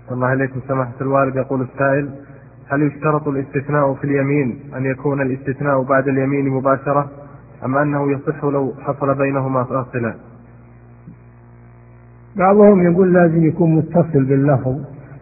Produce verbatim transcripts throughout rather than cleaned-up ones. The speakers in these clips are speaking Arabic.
الله إليكم سماحة الوالد. يقول السائل: هل يشترط الاستثناء في اليمين أن يكون الاستثناء بعد اليمين مباشرة، أم أنه يصح لو حصل بينهما فاصلا؟ بعضهم يقول لازم يكون متصل باللفظ،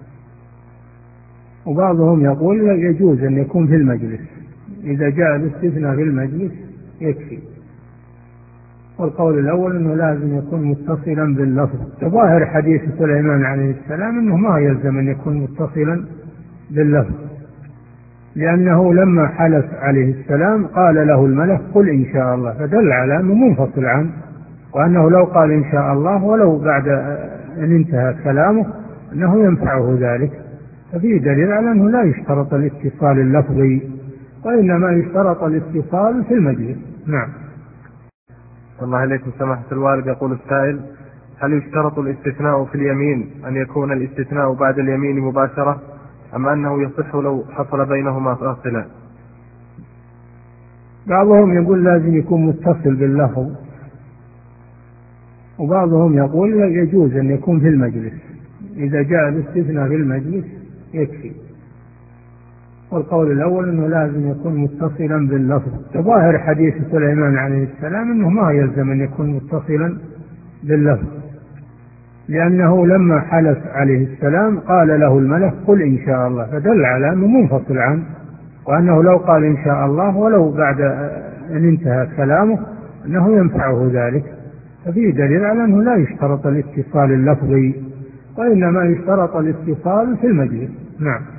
وبعضهم يقول يجوز أن يكون في المجلس، إذا جاء الاستثناء في المجلس يكفي. والقول الأول أنه لازم يكون متصلا باللفظ. ظاهر حديث سليمان عليه السلام أنه ما يلزم أن يكون متصلا باللفظ، لأنه لما حلف عليه السلام قال له الملك قل إن شاء الله، فدل على أنه منفصل عنه، وأنه لو قال إن شاء الله ولو بعد أن انتهى كلامه أنه ينفعه ذلك. ففيه دليل على أنه لا يشترط الاتصال اللفظي، وإنما يشترط الاتصال في المجلس. نعم. الله إليكم سماحة الوالد. يقول السائل: هل يشترط الاستثناء في اليمين أن يكون الاستثناء بعد اليمين مباشرة، أم أنه يصح لو حصل بينهما فاصلا؟ بعضهم يقول لازم يكون متصل باللفظ، وبعضهم يقول يجوز أن يكون في المجلس، إذا جاء الاستثناء في المجلس يكفي. والقول الأول أنه لازم يكون متصلا باللفظ. ظاهر حديث سليمان عليه السلام أنه ما يلزم أن يكون متصلا باللفظ، لأنه لما حلف عليه السلام قال له الملك قل إن شاء الله، فدل على أنه منفصل عنه، وأنه لو قال إن شاء الله ولو بعد أن انتهى كلامه أنه ينفعه ذلك. ففيه دليل على أنه لا يشترط الاتصال اللفظي، وإنما يشترط الاتصال في المجلس. نعم.